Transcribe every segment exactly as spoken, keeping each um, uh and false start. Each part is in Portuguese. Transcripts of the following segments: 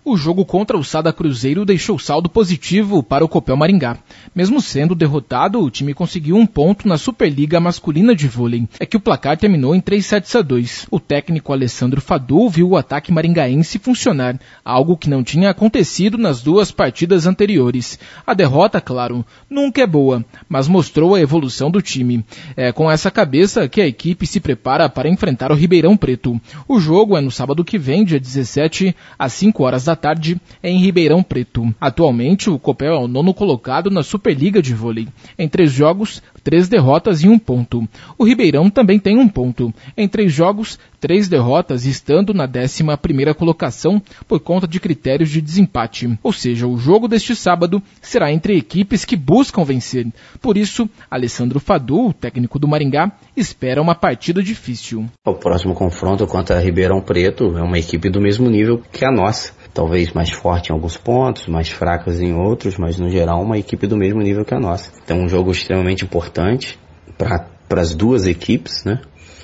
O jogo contra o Sada Cruzeiro deixou saldo positivo para o Copel Maringá. Mesmo sendo derrotado, o time conseguiu um ponto na Superliga Masculina de Vôlei. É que o placar terminou em três sets a dois. O técnico Alessandro Fadu viu o ataque maringaense funcionar, algo que não tinha acontecido nas duas partidas anteriores. A derrota, claro, nunca é boa, mas mostrou a evolução do time. É com essa cabeça que a equipe se prepara para enfrentar o Ribeirão Preto. O jogo é no sábado que vem, dia dezessete, às cinco horas da tarde, em Ribeirão Preto. Atualmente, o Copel é o nono colocado na Superliga de Vôlei. Em três jogos, três derrotas e um ponto. O Ribeirão também tem um ponto. Em três jogos, três derrotas, estando na décima primeira colocação por conta de critérios de desempate. Ou seja, o jogo deste sábado será entre equipes que buscam vencer. Por isso, Alessandro Fadu, o técnico do Maringá, espera uma partida difícil. O próximo confronto contra Ribeirão Preto é uma equipe do mesmo nível que a nossa. Talvez mais forte em alguns pontos, mais fracas em outros, mas no geral uma equipe do mesmo nível que a nossa. Então um jogo extremamente importante para as duas equipes, né?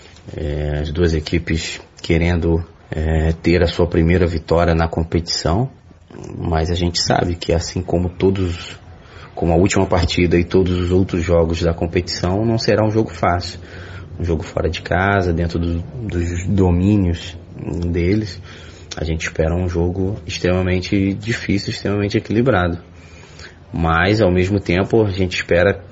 É, as duas equipes querendo é, ter a sua primeira vitória na competição, mas a gente sabe que assim como todos, como a última partida e todos os outros jogos da competição, não será um jogo fácil. Um jogo fora de casa, dentro do, dos domínios deles. A gente espera um jogo extremamente difícil, extremamente equilibrado. Mas, ao mesmo tempo, a gente espera...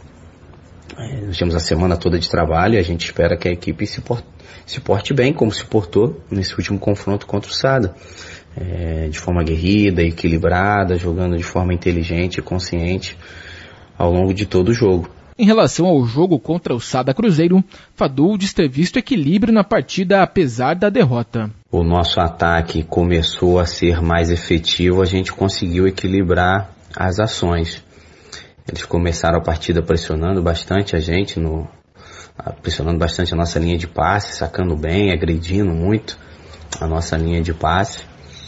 Nós temos a semana toda de trabalho e a gente espera que a equipe se porte, se porte bem, como se portou nesse último confronto contra o Sada. É, de forma aguerrida, equilibrada, jogando de forma inteligente e consciente ao longo de todo o jogo. Em relação ao jogo contra o Sada Cruzeiro, Fadu diz ter visto equilíbrio na partida apesar da derrota. O nosso ataque começou a ser mais efetivo, a gente conseguiu equilibrar as ações. Eles começaram a partida pressionando bastante a gente, no, pressionando bastante a nossa linha de passe, sacando bem, agredindo muito a nossa linha de passe,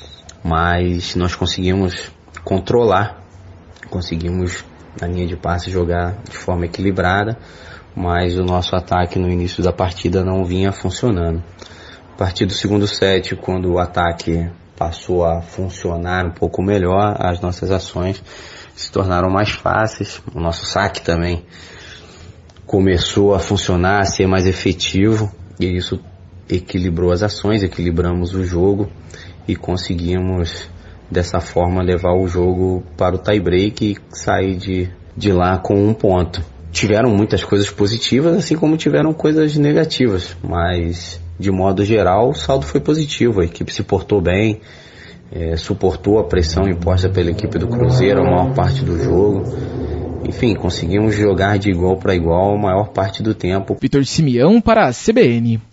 mas nós conseguimos controlar, conseguimos na linha de passe jogar de forma equilibrada, mas o nosso ataque no início da partida não vinha funcionando. A partir do segundo set, quando o ataque passou a funcionar um pouco melhor, as nossas ações se tornaram mais fáceis, o nosso saque também começou a funcionar, a ser mais efetivo, e isso equilibrou as ações, equilibramos o jogo e conseguimos dessa forma levar o jogo para o tie-break e sair de, de lá com um ponto. Tiveram muitas coisas positivas, assim como tiveram coisas negativas, mas de modo geral o saldo foi positivo, a equipe se portou bem, é, suportou a pressão imposta pela equipe do Cruzeiro a maior parte do jogo. Enfim, conseguimos jogar de igual para igual a maior parte do tempo. Vitor Simeão para a C B N.